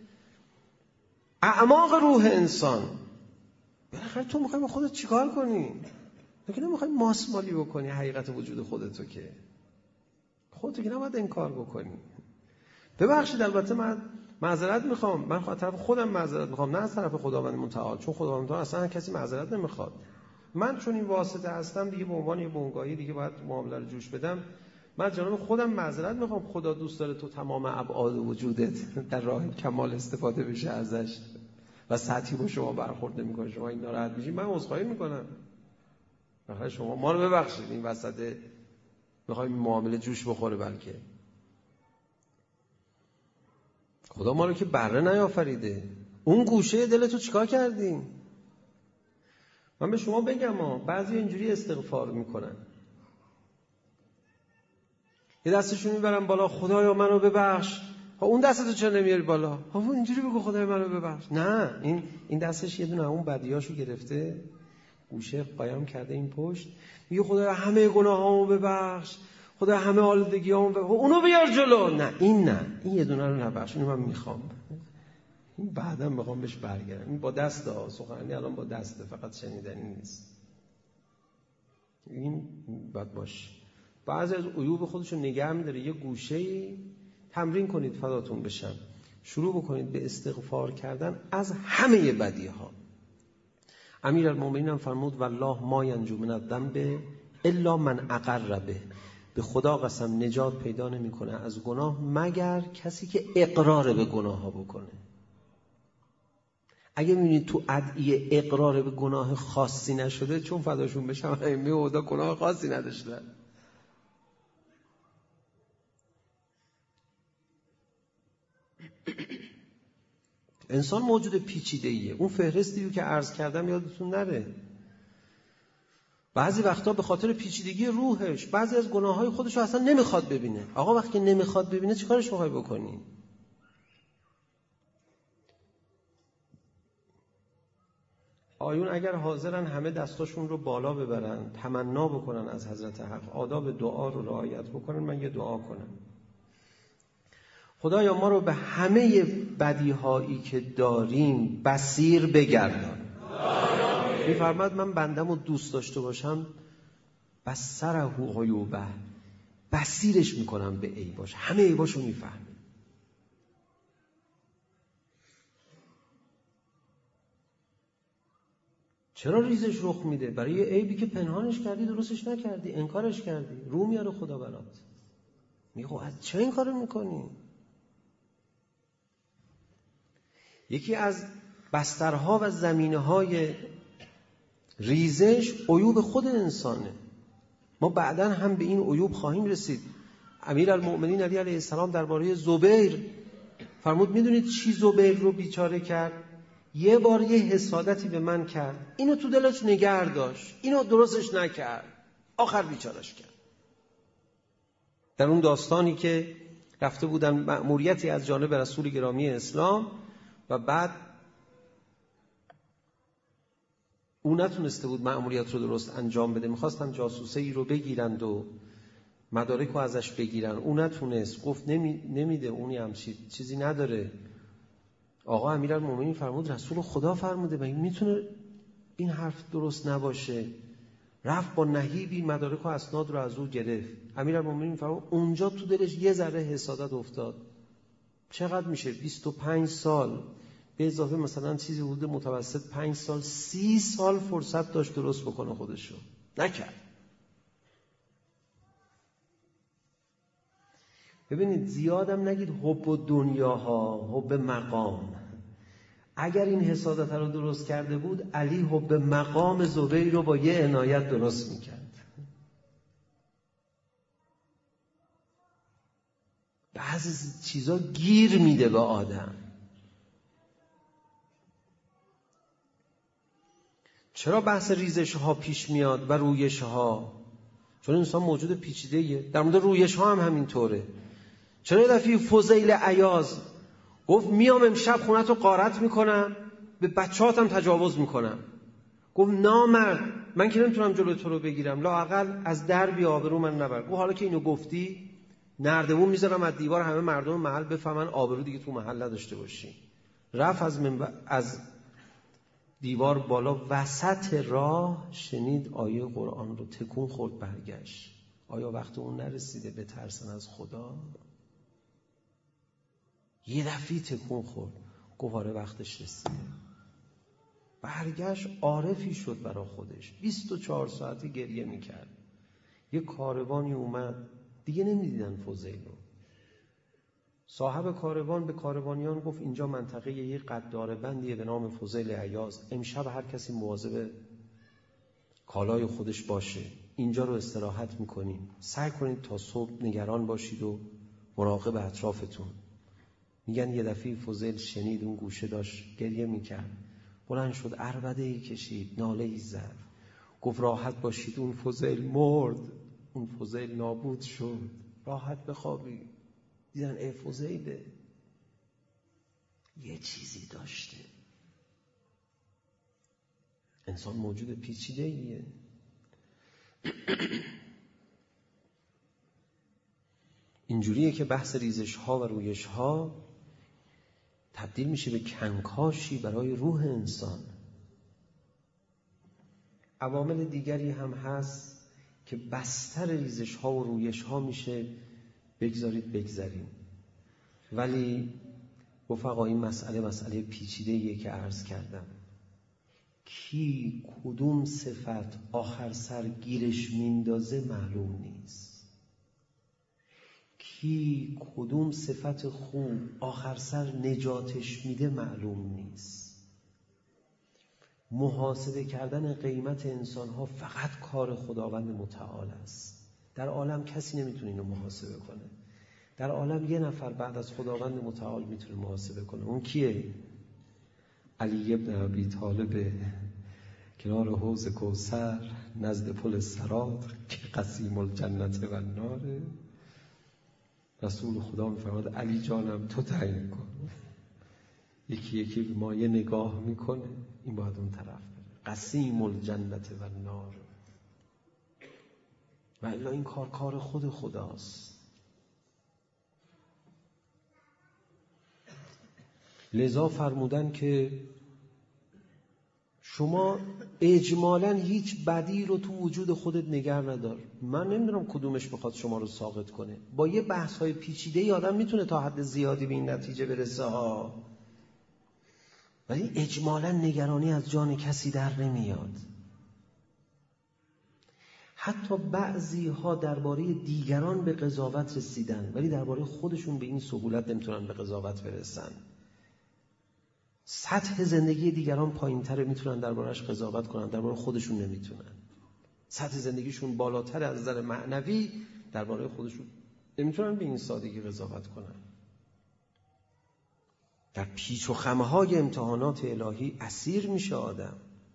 Speaker 2: اعماق روح انسان. بالاخره تو میخوای با خودت چیکار کنی؟ تو که نمیخوای ماسمالی بکنی حقیقت وجود خودتو، که خودتو که نباید انکار بکنی. ببخشید البته من معذرت میخوام، من از طرف خودم معذرت میخوام، نه از طرف خداوند متعال، چون خداوند متعال اصلا کسی معذرت نمیخواد. من چون این واسطه هستم دیگه، به عنوان یه بونگاهی دیگه باید معامله رو جوش بدم. من جناب خودم معذرت میخوام. خدا دوست داره تو تمام ابعاد وجودت در راه کمال استفاده بشه ازش و سطحی با شما برخورد نمیکنه، شما این ناراحت میشین، من عذرخواهی میکنم. بخاطر شما ما رو ببخشید، این وسط میخوایم معامله جوش بخوره. بلکه خدا ما رو که بره نیافریده. اون گوشه دلتو چیکار کردیم؟ من به شما بگم بعضی اینجوری استغفار میکنن، یه دستشون میبرن بالا، خدایا منو ببخش. اون دستتو چرا نمیاری بالا؟ اینجوری بگو خدایا منو ببخش. نه، این دستش یه دونه اون بدیاشو گرفته، گوشه قایم کرده این پشت، میگه خدایا همه گناهامو ببخش، خدایا همه آلودگیامو ببخش. اونو بیار جلو. نه این یه دونه رو نبخش، اینو من میخوام، این بعداً میخوام بهش برگردم. این با دسته، سخنرانی الان با دسته، فقط شنیدنی نیست. این باید باشه. بعضی از عیوب خودشو نگه می‌داره. یه گوشه‌ای تمرین کنید، فداتون بشم، شروع بکنید به استغفار کردن از همه بدیها. امیرالمومنین هم فرمود والله ما ینجو من الذنب الا من اقر به. به خدا قسم نجات پیدا نمی‌کنه از گناه مگر کسی که اقرار به گناه ها بکنه. اگه می‌بینید تو ادعیه اقرار به گناه خاصی نشده، چون فداشون بشم ائمه خدا گناه خاصی نداشتن. انسان موجود پیچیده‌ایه. اون فهرستی که عرض کردم یادتون نره. بعضی وقتا به خاطر پیچیدگی روحش بعضی از گناه‌های خودش رو اصلا نمیخواد ببینه. آقا وقتی نمیخواد ببینه چیکارش می‌خوای بکنی؟ آیون اگر حاضرن همه دستاشون رو بالا ببرن، تمنا بکنن از حضرت حق، آداب دعا رو رعایت بکنن، من یه دعا کنم. خدایا ما رو به همه بدیهایی که داریم بصیر بگردان. می‌فرماد من بندم رو دوست داشته باشم، بصره عیوبه، بصیرش میکنم به عیباش، همه عیباشو میفهمه. چرا ریزش رخ میده؟ برای یه عیبی که پنهانش کردی، درستش نکردی، انکارش کردی، رو میاره خدا برات. میگه از چه این کارو میکنی؟ یکی از بسترها و زمینه‌های ریزش عیوب خود انسانه. ما بعداً هم به این عیوب خواهیم رسید. امیرالمؤمنین علی علیه السلام درباره زبیر فرمود میدونید چی زبیر رو بیچاره کرد؟ یه بار یه حسادتی به من کرد، اینو تو دلش نگه داشت، اینو درستش نکرد، آخر بیچارش کرد. در اون داستانی که رفته بودن مأموریتی از جانب رسول گرامی اسلام و بعد اون نتونسته بود مأموریت رو درست انجام بده، میخواستن جاسوسه ای رو بگیرند و مدارک رو ازش بگیرن، اون نتونست، گفت نمیده، اونی هم چیزی نداره. آقا امیرالمومنین فرمود رسول خدا فرموده، مگه میتونه این حرف درست نباشه؟ رفت با نهیبی مدارک و اسناد رو از او گرفت. امیرالمومنین فرمود اونجا تو دلش یه ذره حسادت افتاد. چقدر میشه 25 سال به اضافه مثلا چیزی حدود متوسط 5 سال 30 سال فرصت داشت درست بکنه خودشو، نکرد. ببینید زیادم نگید حب دنیاها، حب مقام. اگر این حسادت رو درست کرده بود علی حب مقام زبیر رو با یه عنایت درست میکرد. بعضی چیزا گیر میده به آدم. چرا بحث ریزش ها پیش میاد و رویش ها؟ چون انسان موجود پیچیده‌ایه. در مورد رویش ها هم همینطوره. چرا دفعه فضیل عیاض گفت میام امشب خونت رو غارت میکنم، به بچه‌هاتم تجاوز میکنم؟ گفت نامرد، من که نمیتونم جلوی تو رو بگیرم، لااقل از در بی آبرو من نبر. گفت حالا که اینو گفتی نردمون میذارم از دیوار، همه مردم محل بفهمن آبرو دیگه تو محل نداشته باشی. رفت از دیوار بالا، وسط راه شنید آیه قرآن رو، تکون خورد، برگشت. آیا وقت اون نرسیده به ترسن از خدا؟ یه دفعه تکون خورد، گفت آره وقتش رسیده. برگشت، عارفی شد برای خودش. 24 ساعتی گریه میکرد. یه کاروانی اومد، دیگه نمیدیدن فضیل رو. صاحب کاروان به کاروانیان گفت اینجا منطقه یه قدار بندیه به نام فضیل عیاض، امشب هر کسی مواظب کالای خودش باشه، اینجا رو استراحت میکنیم، سعی کنید تا صبح نگران باشید و مراقب اطرافتون. میگن یه دفعه فضیل شنید، اون گوشه داشت گریه میکرد، بلند شد، عربده‌ای کشید، ناله‌ای زد، گفت راحت باشید، اون فضیل مرد، اون فضیل نابود شد، راحت بخوابید. دیدن ای فضیله یه چیزی داشته. انسان موجود پیچیده‌ایه. اینجوریه که بحث ریزش ها و رویش ها تبدیل میشه به کنکاشی برای روح انسان. عوامل دیگری هم هست که بستر ریزش ها و رویش ها میشه بگذاریم. ولی رفقا این مسئله پیچیده‌ایه که عرض کردم. کی کدوم صفت آخر سر گیرش میندازه معلوم نیست. کی کدوم صفت خوب آخر سر نجاتش میده معلوم نیست. محاسبه کردن قیمت انسان‌ها فقط کار خداوند متعال است. در عالم کسی نمیتونه اینو محاسبه کنه. در عالم یه نفر بعد از خداوند متعال میتونه محاسبه کنه. اون کیه؟ علی ابن ابی طالب، کنار حوض کوثر نزد پل صراط که قسیم الجنت و النار. رسول خدا میفرماد علی جانم تو تعیین کن. یکی به ما یه نگاه میکنه، این باید اون طرف بره. قسیم الجنت و النار. و الا این کار خود خداست. لذا فرمودن که شما اجمالاً هیچ بدی رو تو وجود خودت نگر ندار. من نمیدونم کدومش بخواد شما رو ساقط کنه. با یه بحث‌های پیچیده آدم میتونه تا حد زیادی به این نتیجه برسه ها. ولی اجمالاً نگرانی از جان کسی در نمیاد. حتی بعضی ها درباره دیگران به قضاوت رسیدن ولی درباره خودشون به این سهولت نمیتونن به قضاوت برسن. سطح زندگی دیگران پایین‌تره، میتونن درباره‌اش قضاوت کنن، درباره خودشون نمیتونن. سطح زندگیشون بالاتر از نظر معنوی، درباره خودشون نمیتونن به این سادگی قضاوت کنن. در پیچ و خم‌های امتحانات الهی اسیر میشه آدم.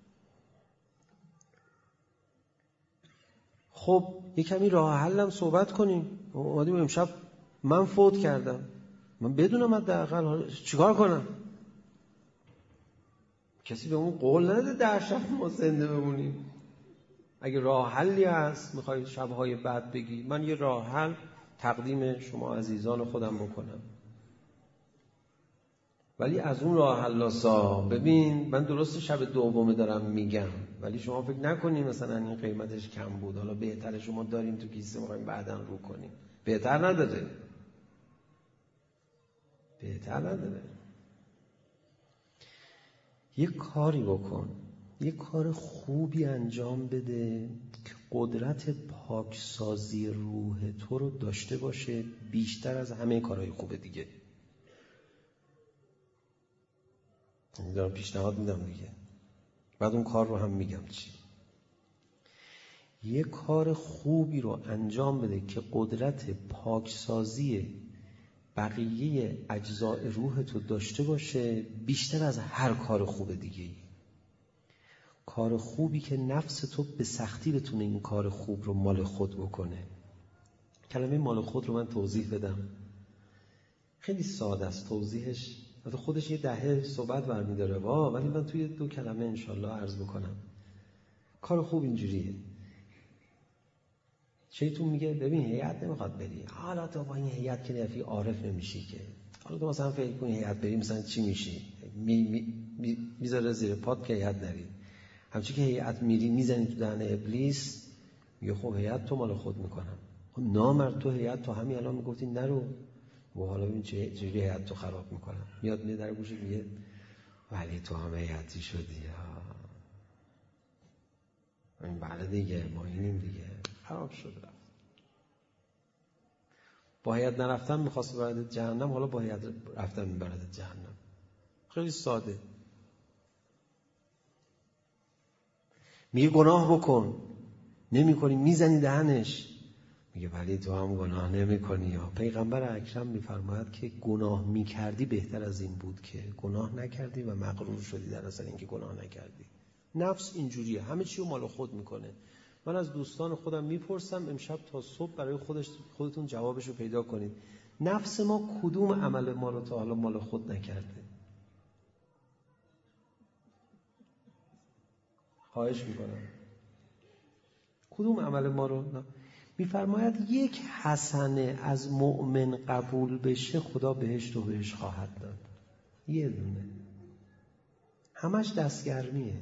Speaker 2: خب یک کمی راه حلم صحبت کنیم. اومدیم امشب من فوت کردم، من بدونم حداقل چیکار کنم. کسی به اون قول نده در شب ما زنده بمونیم. اگه راه حلی هست میخوای شبهای بعد بگی، من یه راه حل تقدیم شما عزیزان خودم بکنم. ولی از اون راه حلاسا ببین، من درست شب دومه دارم میگم، ولی شما فکر نکنید مثلا این قیمتش کم بود، حالا بهتره شما داریم تو کیسه میخوایم بعداً رو کنیم. بهتر نداره. یه کاری بکن، یه کار خوبی انجام بده که قدرت پاکسازی روح تو رو داشته باشه بیشتر از همه کارهای خوب دیگه. دارم پیشنهاد میدم دیگه، بعد اون کار رو هم میگم چی. یه کار خوبی رو انجام بده که قدرت پاکسازی بقیه اجزاء روح تو داشته باشه بیشتر از هر کار خوب دیگه. کار خوبی که نفس تو به سختی بتونه این کار خوب رو مال خود بکنه. کلمه مال خود رو من توضیح بدم. خیلی ساده است توضیحش، البته خودش یه دهه صحبت برمی‌داره ولی من توی 2 کلمه انشالله عرض بکنم. کار خوب اینجوریه. شیطون میگه ببین هیئت نمیخواد بری، حالا تو با این هیئت که نفی عارف نمیشی که، حالا تو مثلا فکر کنی هیئت بری مثلا چی میشی، میذاره زیر پات که هیئت نری. همچون که هیئت میری میزنی تو دهن ابلیس، میگه خب هیئت تو مال خود میکنم. خب نامرد تو هیئت تو همین الان میگفتی نرو، و حالا ببین چجوری هیئت تو خراب میکنم. میاد میاد در گوشت میگه ولی تو هم هیئتی شدی ها. این بله دیگه ما اینیم دیگه، خراب شد رفت. با هیئت نرفتن میخواست ببرد جهنم، حالا با هیئت رفتن میبرد جهنم. خیلی ساده. میگه گناه بکن، نمی کنی، میزنی دهنش، میگه ولی تو هم گناه نمی کنی. یا پیغمبر اکرم میفرماید که گناه میکردی بهتر از این بود که گناه نکردی و مغرور شدی در اصل اینکه گناه نکردی. نفس اینجوریه، همه چی رو مال خود میکنه. من از دوستان خودم میپرسم امشب تا صبح برای خودتون جوابش رو پیدا کنید. نفس ما کدوم عمل ما رو تا حالا مال خود نکرده؟ خواهش میکنم کدوم عمل ما رو میفرماید یک حسنه از مؤمن قبول بشه خدا بهشت رو بهش خواهد داد. یه دونه، همش دستگرمیه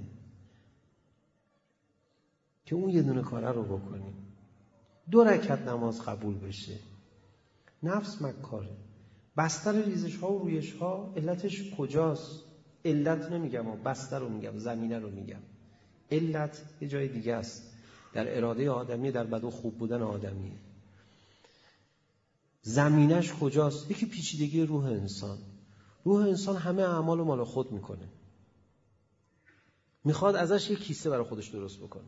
Speaker 2: که اون یه دونه کاره رو بکنیم. 2 رکعت نماز قبول بشه، نفس مکاره. بستر ریزش ها و رویش ها علتش کجاست؟ علت نمیگم، بستر رو میگم، زمینه رو میگم. علت یه جای دیگه است، در اراده آدمی، در بد و خوب بودن آدمی. زمینش کجاست؟ یکی پیچیدگی روح انسان. روح انسان همه اعمال رو مال خود میکنه، میخواد ازش یک کیسه برای خودش درست بکنه،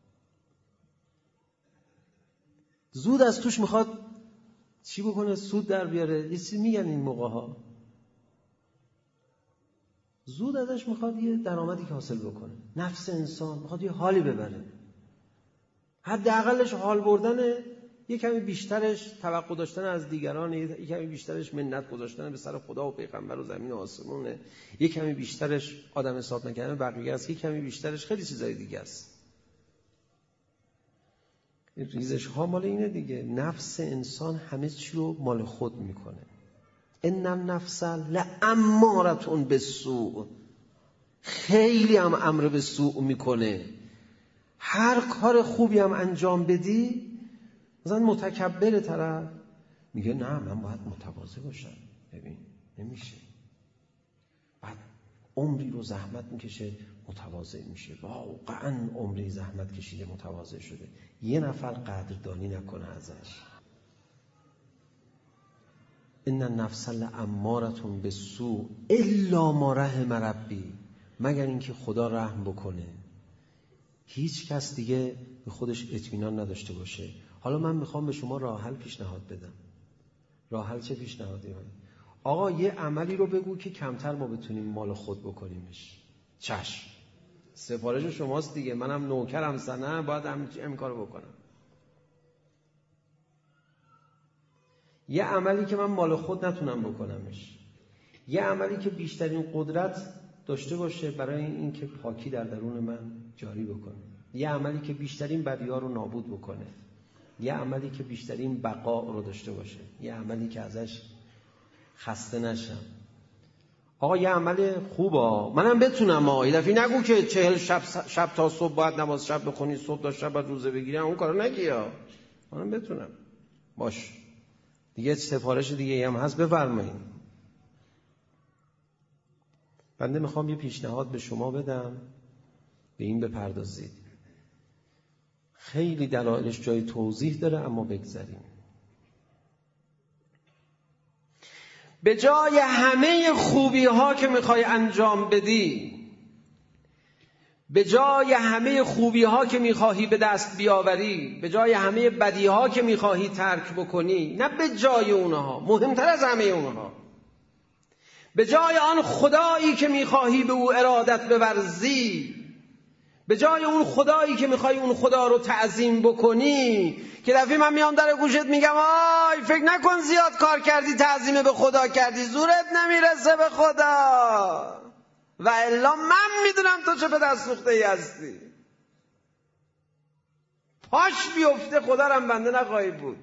Speaker 2: زود از توش میخواد چی بکنه؟ سود در بیاره. یه چیزی میگن این موقع ها، زود ازش میخواد یه درآمدی که حاصل بکنه. نفس انسان میخواد یه حالی ببره، حداقلش حال بردنه، یه کمی بیشترش توقع داشتن از دیگران، یه کمی بیشترش منت گذاشتن به سر خدا و پیغمبر و زمین و آسمونه، یه کمی بیشترش آدم حساب نکردن بقیه است، یه کمی بیشترش خیلی چیزای دیگه است. ریزش ها مال اینه دیگه. نفس انسان همه چی رو مال خود میکنه. ان النفس لاماره بالسوء، خیلی هم امر به سوء میکنه. هر کار خوبی هم انجام بدی، مثلا متکبر طرف میگه نه من باید متواضع باشم، ببین نمیشه، بعد عمری رو زحمت میکشه متواضع میشه. واقعا عمری زحمت کشیده متواضع شده، یه نفر قدردانی نکنه ازش. ان النفس لاماره بالسوء الا ما رحم ربی، مگر اینکه خدا رحم بکنه. هیچ کس دیگه به خودش اطمینان نداشته باشه. حالا من میخوام به شما راه حل پیشنهاد بدم. راه حل چه پیشنهادی من؟ آقا یه عملی رو بگو که کمتر ما بتونیم مال خود بکنیمش. چشم، سفارش شماست دیگه، منم نوکرم سنه، باید همین کارو بکنم. یه عملی که من مال خود نتونم بکنمش، یه عملی که بیشترین قدرت داشته باشه برای این که پاکی در درون من جاری بکنه، یه عملی که بیشترین بدی‌ها رو نابود بکنه، یه عملی که بیشترین بقا رو داشته باشه، یه عملی که ازش خسته نشم. آقا یه عمل خوبه، منم بتونم. یه دفعه نگو که 40 شب تا صبح باید نماز شب بخونی، صبح تا شب باید روزه بگیری، اون کارو نگی. منم بتونم. باش دیگه، سفارش دیگه هم هست بفرمایید. بنده میخوام یه پیشنهاد به شما بدم، به این بپردازید. خیلی دلایلش جای توضیح داره، اما بگذاریم. به جای همه خوبی ها که میخوای انجام بدی، به جای همه خوبی ها که میخواهی به دست بیاوری، به جای همه بدی ها که میخواهی ترک بکنی، نه به جای اونها، مهمتر از همه اونها، به جای آن خدایی که میخواهی به او ارادت بورزی، به جای اون خدایی که میخوای اون خدا رو تعظیم بکنی، که دفعه من میام در گوشت میگم آی فکر نکن زیاد کار کردی تعظیم به خدا کردی، زورت نمیرسه به خدا، و الا من میدونم تو چه پدر سوخته ای هستی، پاش بیفته خدا رم بنده نخواهی بود.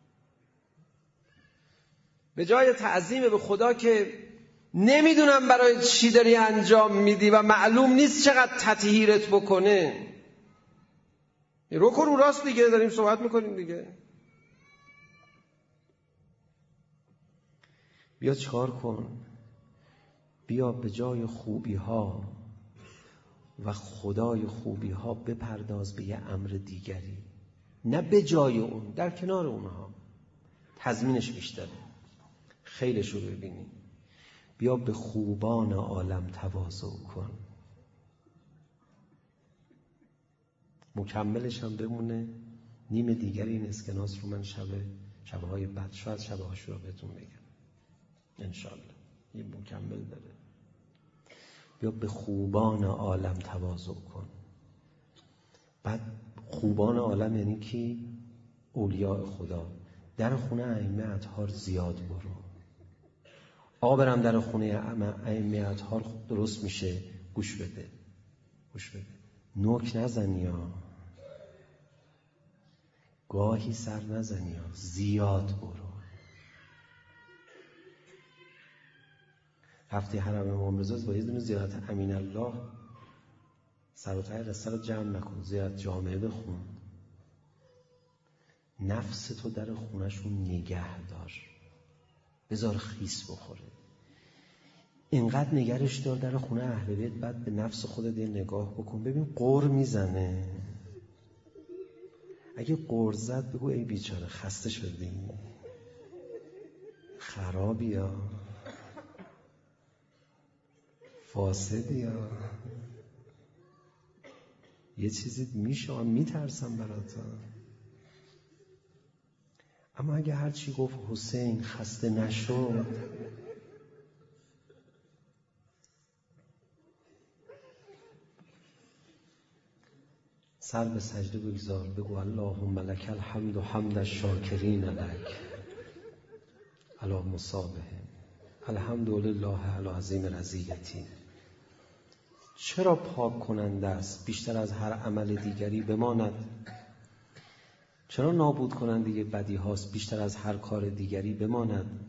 Speaker 2: به جای تعظیم به خدا که نمیدونم برای چی داری انجام میدی و معلوم نیست چقدر تطهیرت بکنه، رو کن رو راست دیگه، داریم صحبت میکنیم دیگه. بیا چیکار کن، بیا به جای خوبی ها و خدای خوبی ها بپرداز به یه امر دیگری، نه به جای اون، در کنار اونها، تضمینش بیشتره، خیرش رو ببینی. بیا به خوبان عالم تواضع کن. مکملش هم بمونه، نیم دیگر این اسکناس رو من شبهای بعد، شاید شب عاشورا بهتون بگم انشالله، یه مکمل داره. بیا به خوبان عالم تواضع کن. بعد خوبان عالم یعنی کی؟ اولیاء خدا. در خونه ائمه اطهار زیاد برو. آقا برم در خونه ائمه اطهار درست میشه، گوش بده، گوش بده، نوک نزنی یا گاهی سر نزنی یا زیاد برو. هفته حرم امام رضا با یه دونه زیارت امین الله سر و ته قصه رو جمع نکن، زیارت جامعه بخون. نفس تو در خونشون نگه دار، بذار خیس بخوره. اینقدر نگرش دار در خونه اهل بیت، بعد به نفس خودت نگاه بکن ببین قر میزنه. اگه قر زد بگو ای بیچاره خسته شدی، خرابی یا فاسدی یا یه چیزی میشه، من میترسم برات. اما اگه هرچی گفت حسین خسته نشد، سر به سجده بگذار، بگو اللهم لک الحمد و حمد الشاکرین لک علی مصابهم، الحمد لله علی عظیم رضیتی. چرا پاک کننده است، بیشتر از هر عمل دیگری بماند. چرا نابود کننده بدی هاست، بیشتر از هر کار دیگری بماند.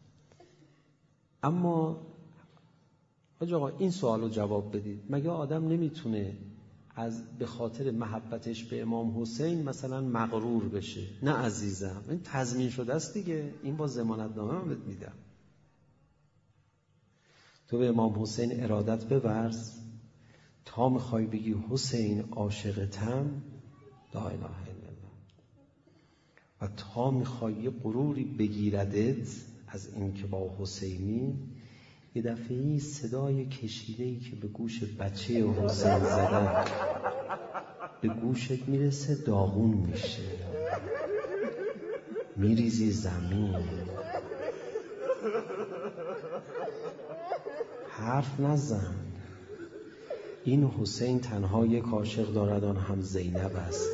Speaker 2: اما آقا این سوال رو جواب بدید، مگه آدم نمیتونه به خاطر محبتش به امام حسین مثلا مغرور بشه؟ نه عزیزم، این تضمین شده است دیگه، این با ضمانت نامه من بهت میدم. تو به امام حسین ارادت بورز تا میخوای بگی حسین عاشقتم، لا اله الا الله، و تا میخوای یه غروری بگیردت از این که با حسینی، یه دفعه صدای کشیده‌ای که به گوش بچه حسین زدن به گوشت میرسه، داغون میشه، میریزی زمین، حرف نزن. این حسین تنها یک عاشق دارد، آن هم زینب است.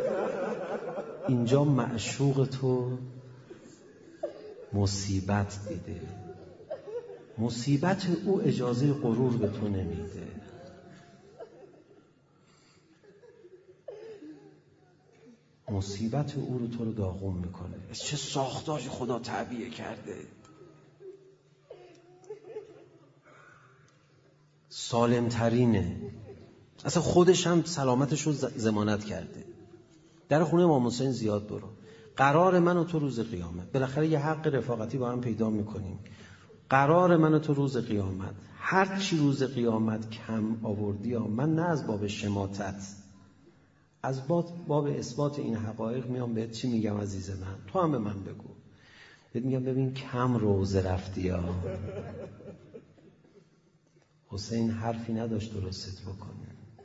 Speaker 2: اینجا معشوق تو مصیبت دیده، مصیبت او اجازه غرور به تو نمیده. مصیبت او رو تو رو داغون میکنه. چه ساختاری خدا تعبیه کرده. سالم ترینه، اصلا خودش هم سلامتش رو ضمانت کرده. در خونه امام حسین زیاد برو. قرار من و تو روز قیامت، بالاخره یه حق رفاقتی با هم پیدا میکنیم. قرار من و تو روز قیامت، هر چی روز قیامت کم آوردی من نه از باب شماتت، از باب اثبات این حقایق میام بهت چی میگم عزیز من، تو هم به من بگو. بهت میگم ببین کم روزه رفتی ها. حسین حرفی نداشت درست بکنه.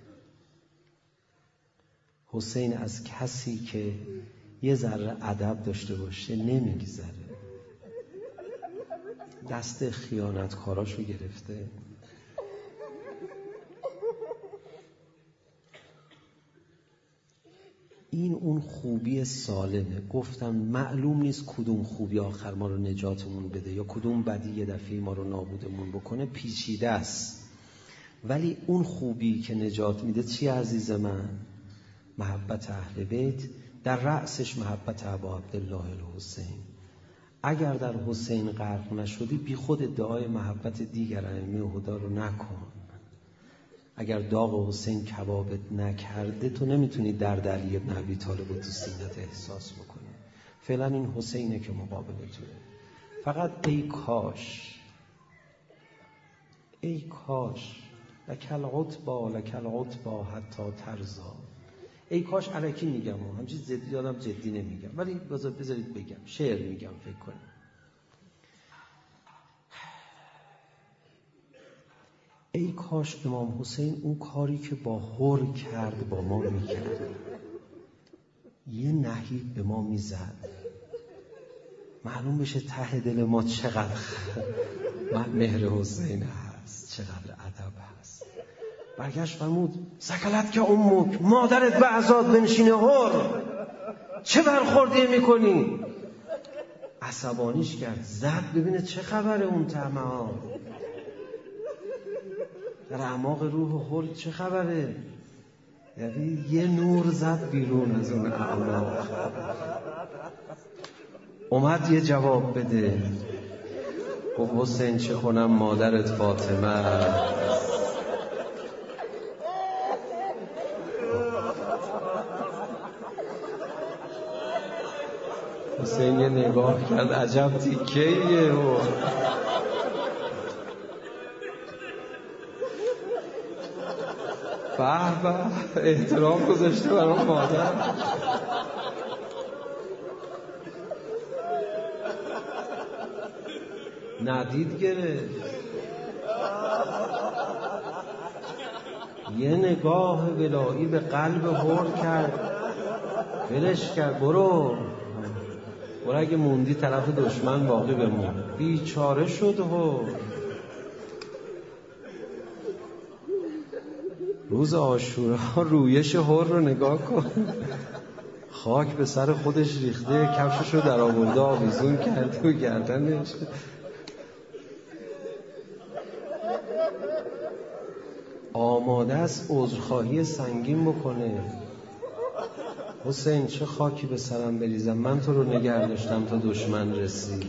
Speaker 2: حسین از کسی که یه ذره ادب داشته باشه نمیگذره. دست خیانتکاراشو گرفته. این اون خوبی سالمه. گفتم معلوم نیست کدوم خوبی آخر ما رو نجاتمون بده یا کدوم بدی یه دفعه ما رو نابودمون بکنه، پیچیده است. ولی اون خوبی که نجات میده چی عزیز من؟ محبت اهل بیت، در رأسش محبت ابا عبدالله الحسین. اگر در حسین غرق نشدی بی خود ادعای محبت دیگر ائمه هدی رو نکن. اگر داغ حسین کبابت نکرده تو نمیتونی درد علی بن ابی طالب رو تو سینت احساس بکنی. فعلا این حسینه که مقابل توه. فقط ای کاش لکل عطبا حتی ترضا. ای کاش الکی میگم همچین جدی دادم، جدی نمیگم، ولی بذارید بگم، شعر میگم فکر کنیم. ای کاش امام حسین اون کاری که با هر کرد با ما میکرد. یه نهیب به ما میزد، معلوم بشه ته دل ما چقدر مهر حسین هست، چقدر ادب هست. برگشت فرمود سکلت که امک، مادرت به عزاد بنشینه هر، چه برخوردی میکنی؟ عصبانیش کرد، زد ببینه چه خبره اون طعمه ها در اعماق روح هر، چه خبره؟ یعنی یه نور زد بیرون از اون اعماق. اومد یه جواب بده. گفت حسین چه کنم مادرت فاطمه. حسین یه نگاه کرد، عجب تیکه‌ایه. به احترام گذاشته برای مادر. ندید گرفت. یه نگاه ولایی به قلب هر کرد، ولش کرد. برو اگه موندی طرف دشمن باقی بمون. بیچاره شد هر. روز عاشورا رویش هر رو نگاه کن، خاک به سر خودش ریخته، کفشش رو در آورده آویزون کرده و گردنش. آماده است عذرخواهی سنگین بکنه. حسین چه خاکی به سرم بریزم، من تو رو نگه داشتم تا دشمن رسید.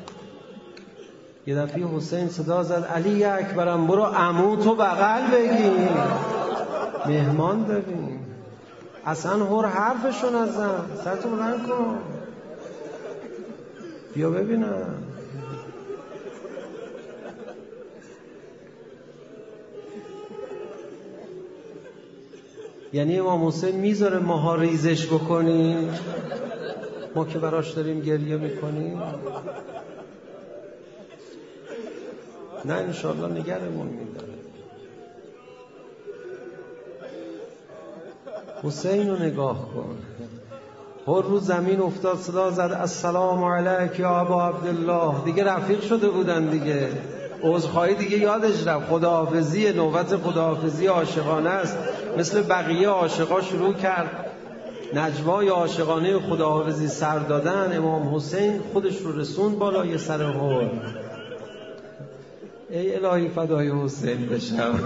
Speaker 2: یه دفعه حسین صدا زد علی اکبرم برو عموتو بغل بگیر، مهمان داریم. اصلا هر حرفشو نزن، سرتو بلند کن، بیا ببینم. یعنی امام حسین میذاره ماها ریزش بکنیم، ما که براش داریم گریه میکنیم؟ نه انشالله نگرمون میداره. حسین رو نگاه کن. هر رو زمین افتاد، صدا زد السلام علیک یا ابا عبدالله. دیگه رفیق شده بودن دیگه، عذرخواهی دیگه یادش رفت. خداحافظی، نوبت خداحافظی عاشقانه است. مثل بقیه عاشقا شروع کرد نجوای عاشقانه خداحافظی سر دادن. امام حسین خودش رو رسون بالای سر هر. ای الهی فدای حسین بشم.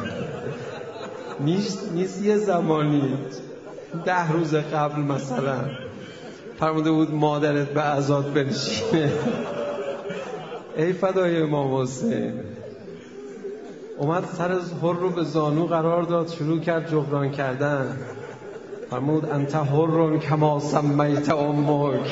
Speaker 2: نیست یه زمانی 10 روز قبل مثلا فرموده بود مادرت به عزات بنشینه. ای فدای امام حسین. اومد سر هر رو به زانو قرار داد، شروع کرد جبران کردن. فرمود انت حر کما سمیت امک.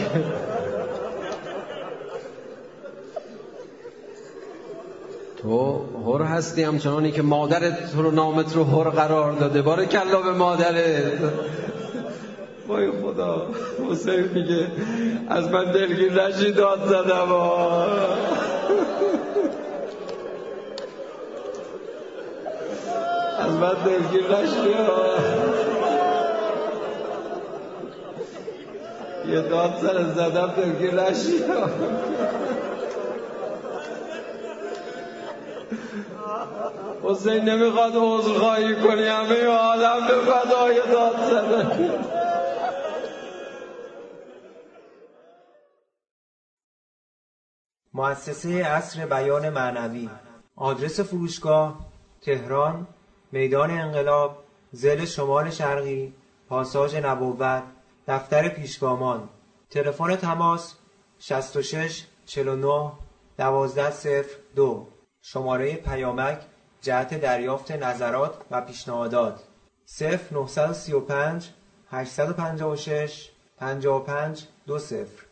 Speaker 2: تو حر هستی همچنانی که مادرت تو رو، نامت رو حر قرار داده. بارکالله به مادرت. وای خدا. حسین میگه از من دلگیر نشی، داد زدم. از من دلگیر نشی. یه داد سر زدم، دلگیر نشی. حسین نمیخواد عذرخواهی کنی، همه عالم به فدای داد زدن.
Speaker 1: مؤسسه عصر بیان معنوی. آدرس فروشگاه: تهران، میدان انقلاب، ضلع شمال شرقی، پاساژ نبوت، دفتر پیشگامان. تلفن تماس 66 49 1202. شماره پیامک جهت دریافت نظرات و پیشنهادات 0935 856 55 20.